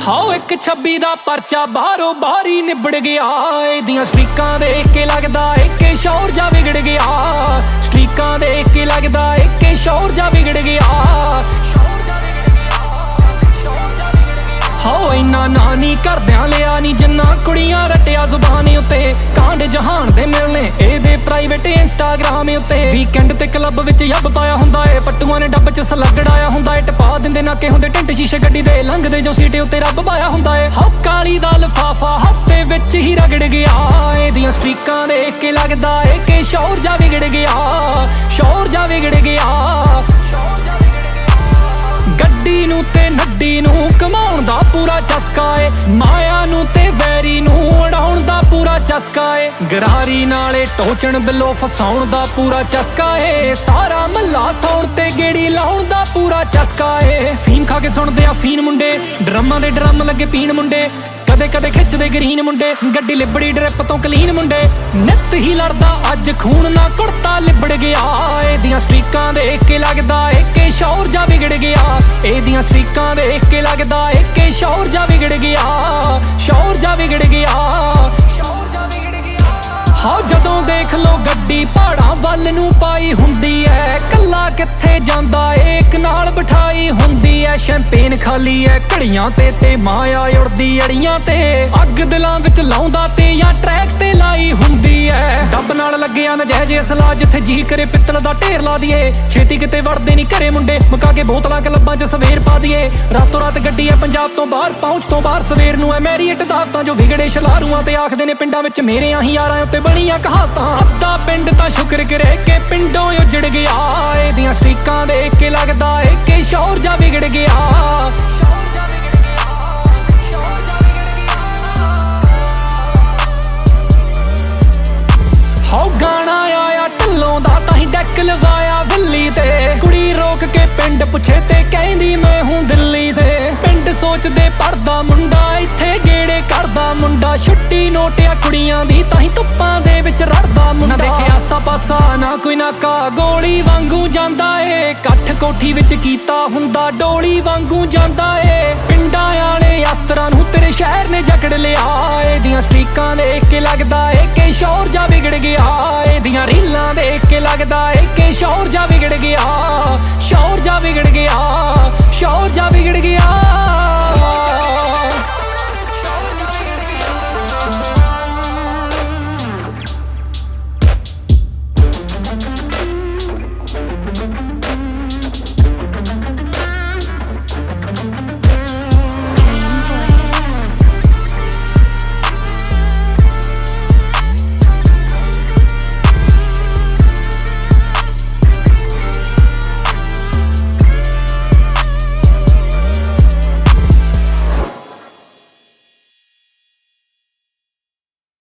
ਹਾਓ ਇੱਕ 26 ਦਾ ਪਰਚਾ ਬਾਹਰੋਂ ਬਾਹਰੀ ਨਿਬੜ ਗਿਆ। ਇਹਦੀਆਂ ਸਟ੍ਰੀਕਾਂ ਦੇਖ ਕੇ ਲੱਗਦਾ ਏਕੇ ਸ਼ੌਰ ਜਾ ਵਿਗੜ ਗਿਆ। ਸਟ੍ਰੀਕਾਂ ਦੇਖ ਕੇ ਲੱਗਦਾ ਏਕੇ ਸ਼ੌਰ ਜਾ ਵਿਗੜ ਗਿਆ। ਹਾਓ ਇੰਨਾ ਨਾਂ ਨੀ ਕਰਦਿਆਂ ਲਿਆ ਨੀ ਜਿੰਨਾ ਕੁੜੀਆਂ ਰੱਟਿਆ ਜ਼ੁਬਾਨ ਉੱਤੇ। ਕਾਂਡ ਜਹਾਨ ਦੇ ਮਿਲਨੇ ਇਹਦੇ ਪ੍ਰਾਈਵੇਟ ਇੰਸਟਾਗ੍ਰਾਮ ਉੱਤੇ। ਵੀਕਐਂਡ ਤੇ ਕਲੱਬ ਵਿੱਚ ਯੱਬ ਪਾਇਆ ਹੁੰਦਾ ਏ, ਪੱਟੂਆਂ ਨੇ ਡੱਬ ਚ ਸਲਗੜਾਇਆ ਹੁੰਦਾ ਏ। ਟਪਾ ਦਿੰਦੇ ਨਾਕੇ ਹੁੰਦੇ ਟਿੰਟ ਸ਼ੀਸ਼ੇ ਗੱਡੀ ਦੇ, ਲੰਘਦੇ ਜੋ ਸੀਟੇ ਉੱਤੇ ਰੱਬ ਪਾਇਆ ਹੁੰਦਾ ਏ। ਹਾਓ ਕਾਲੀ ਦਾ ਲਿਫਾਫਾ ਹਫ਼ਤੇ ਵਿੱਚ ਹੀ ਰਗੜ ਗਿਆ। ਇਹਦੀਆਂ ਸਟ੍ਰੀਕਾਂ ਦੇਖ ਕੇ ਲੱਗਦਾ ਏ ਕਿ ਸ਼ੌਰ ਜਾ ਵਿਗੜ ਗਿਆ। ਸ਼ੌਰ ਜਾ ਵਿਗੜ ਗਿਆ। ਗੱਡੀ ਨੂੰ ਤੇ ਨੱਡੀ ਨੂੰ ਕਮਾਉਣ ਦਾ ਪੂਰਾ ਚਸਕਾ ਏ। ਮਾਇਆ ਨੂੰ ਤੇ ਵੈਰੀ ਨੂੰ ਉਡਾਉਣ ਦਾ ਪੂਰਾ ਚਸਕਾ ਏ। ਗਰਾਰੀ ਨਾਲੇ ਟੋਚਣ ਬਿੱਲੋ ਫਸਾਉਣ ਦਾ ਪੂਰਾ ਚਸਕਾ ਏ। ਸਾਰਾ ਮੱਲਾ ਸੌਣ ਤੇ ਗੇੜੀ ਲਾਉਣ ਦਾ ਪੂਰਾ ਚਸਕਾ ਏ। ਫੀਮ ਖਾ ਕੇ ਸੁਣਦੇ ਆ ਫੀਨ ਮੁੰਡੇ, ਡਰਮਾਂ ਦੇ ਡਰਮ ਲੱਗੇ ਪੀਣ ਮੁੰਡੇ। ਕਦੇ ਕਦੇ ਖਿੱਚਦੇ ਗਰੀਨ ਮੁੰਡੇ, ਗੱਡੀ ਲਿਬੜੀ ਡਰਿਪ ਤੋਂ ਕਲੀਨ ਮੁੰਡੇ। ਨਿੱਤ ਹੀ ਲੜਦਾ ਅੱਜ ਖੂਨ ਨਾ ਕੁੜਤਾ ਲਿਬੜ ਗਿਆ। ਇਹਦੀਆਂ ਸਟ੍ਰੀਕਾਂ ਦੇਖ ਕੇ ਲੱਗਦਾ ਏਕੇ ਸ਼ੌਰ ਜਾ ਵਿਗੜ ਗਿਆ। ਇਹਦੀਆਂ ਸਟ੍ਰੀਕਾਂ ਦੇਖ ਕੇ ਲੱਗਦਾ ਏਕੇ ਸ਼ੌਰ ਜਾ ਵਿਗੜ ਗਿਆ। ਸ਼ੌਰ ਜਾ ਵਿਗੜ ਗਿਆ। ਹਾਂ ਜਦੋਂ ਦੇਖ ਲੋ ਗੱਡੀ ਪਹਾੜਾਂ ਵੱਲ ਨੂੰ ਪਾਈ ਹੁੰਦੀ ਐ। ਕੱਲਾ ਕਿੱਥੇ ਜਾਂਦਾ ਏ ਇੱਕ ਨਾਲ ਬਿਠਾਈ ਹੁੰਦੀ ਐ। ਸ਼ੈਂਪੇਨ ਖਾਲੀ ਐ ਘੜੀਆਂ ਤੇ ਮਾਇਆ ਉੜਦੀ ਅੜੀਆਂ ਤੇ। ਅੱਗ ਦਿਲਾਂ ਵਿੱਚ ਲਾਉਂਦਾ ਤੇ ਜਾਂ ਟਰੈਕ ਤੇ ਲਾਈ ਹੁੰਦੀ ਐ। ਡੱਬ ਨਾਲ ਲੱਗਿਆ ਨਜਾਇਜ਼ ਅਸਲਾ, ਜਿੱਥੇ ਜੀ ਕਰੇ ਪਿੱਤਲ ਦਾ ਢੇਰ ਲਾ ਦੀਏ। ਛੇਤੀ ਕਿਤੇ ਵੜਦੇ ਨਹੀਂ ਘਰੇ ਮੁੰਡੇ, ਮੁਕਾ ਕੇ ਬੋਤਲਾਂ ਕਲੱਬਾਂ 'ਚ ਸਵੇਰ ਪਾ ਦੀਏ। ਰਾਤੋਂ ਰਾਤ ਗੱਡੀ ਐ ਪੰਜਾਬ ਤੋਂ ਬਾਹਰ, ਪਹੁੰਚ ਤੋਂ ਬਾਹਰ ਸਵੇਰ ਨੂੰ ਐ ਮੈਰੀਅਟ ਦਾਵਤਾਂ ਜੋ ਵਿਗੜੇ ਸ਼ਲਾਰੂਆਂ ਤੇ ਆਖਦੇ ਨੇ ਪਿੰਡਾਂ ਵਿੱਚ ਮੇਰੇ ਆਹੀ ਯਾਰਾਂ ਉੱਤੇ ਬਣੀਆਂ ਕਹਾਵਤਾਂ। ਅੱਧਾ ਪਿੰਡ ਤਾਂ ਸ਼ੁਕਰ ਕਰੇ ਕਿ ਪਿੰਡੋਂ ਉਜੜ ਗਿਆ। ਇਹਦੀਆਂ ਸਟ੍ਰੀਕਾਂ ਦੇਖ ਕੇ ਲੱਗਦਾ ਏ ਕਿ ਸ਼ੌਰ ਜਾ ਵਿਗੜ ਗਿਆ। ਹਾਓ ਗਾਣਾ ਆਇਆ ਢਿੱਲੋਂ ਦਾ ਤਾਂ ਹੀ ਡੈਕ ਲਵਾਇਆ ਵਿੱਲੀ ਤੇ। ਕੁੜੀ ਰੋਕ ਕੇ ਪਿੰਡ ਪੁੱਛੇ ਤੇ ਕਹਿੰਦੀ ਮੈਂ ਹੂੰ ਦਿੱਲੀ ਸੇ। ਪਿੰਡ ਸੋਚਦੇ ਪੜਦਾ ਮੁੰਡਾ ਇੱਥੇ ਗੇੜੇ ਕੱਢਦਾ ਮੁੰਡਾ। ਛੁੱਟੀ ਨੋਟਿਆ ਕੁੜੀਆਂ ਦੀ ਤਾਂ ਹੀ ਧੁੱਪਾਂ ਦੇ ਵਿੱਚ ਰੜਦਾ ਮੁੰਡਾ। ਨਾ ਦੇਖਿਆ ਆਸਾ ਪਾਸਾ ਨਾ ਕੋਈ ਨਾਕਾ, ਗੋਲੀ ਵਾਂਗੂ ਜਾਂਦਾ ਏ। ਕੱਠ ਕੋਠੀ ਵਿੱਚ ਕੀਤਾ ਹੁੰਦਾ ਡੋਲੀ ਵਾਂਗੂ ਜਾਂਦਾ ਏ। ਪਿੰਡਾਂ ਵਾਲੇ ਅਸਤਰਾਂ ਨੂੰ ਤੇਰੇ ਸ਼ਹਿਰ ਨੇ ਜਕੜ ਲਿਆ। ਇਹਦੀਆਂ ਸਟ੍ਰੀਕਾਂ ਦੇਖ ਕੇ ਲੱਗਦਾ ਏ ਕਿ ਸ਼ੌਰ ਜਾ ਵਿਗੜ ਗਿਆ। ਇਹਦੀਆਂ ਰੀਲਾਂ ਦੇਖ ਕੇ ਲੱਗਦਾ ਏ ਕਿ ਸ਼ੌਰ ਜਾ ਵਿਗੜ ਗਿਆ।